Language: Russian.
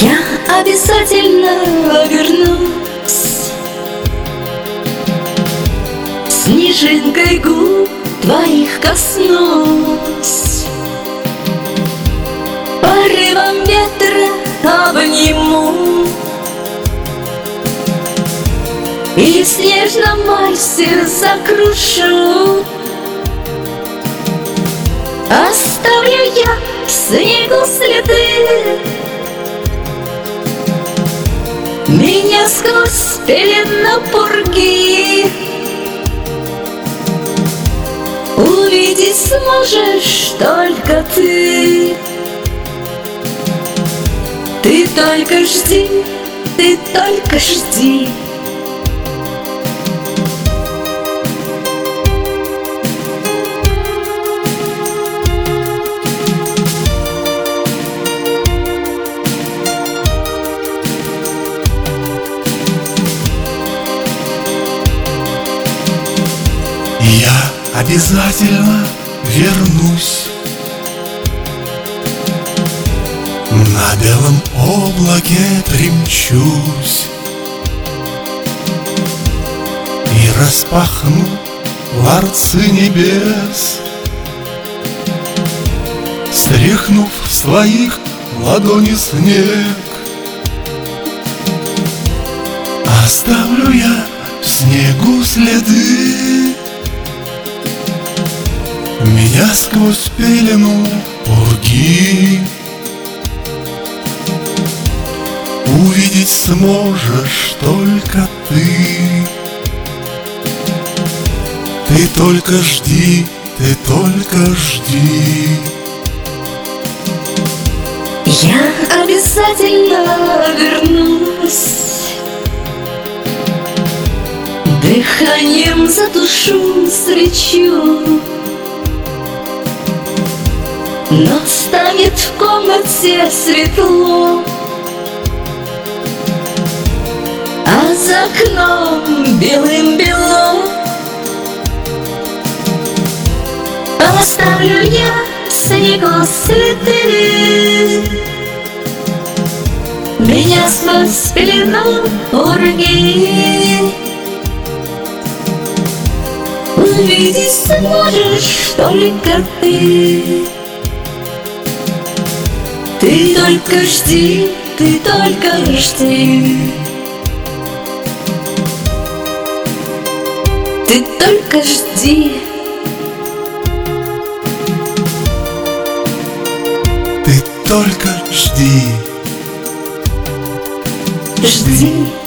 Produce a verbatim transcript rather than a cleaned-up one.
Я обязательно вернусь, снежинкой губ твоих коснусь, порывом ветра обниму и в снежном вальсе закрушу. Оставлю я в снегу следы, меня сквозь пелену пурги увидеть сможешь только ты. Ты только жди, ты только жди. Я обязательно вернусь, на белом облаке примчусь и распахну ларцы небес, стряхнув в своих ладони снег. Оставлю я в снегу следы, меня сквозь пелену пурги увидеть сможешь только ты. Ты только жди, ты только жди. Я обязательно вернусь, дыханием затушу свечу, но станет в комнате светло, а за окном белым-бело. Оставлю я в снегу следы, меня сквозь пелену пурги увидеть сможешь только ты. Ты только жди, ты только жди. Ты только жди. Ты только жди. Жди.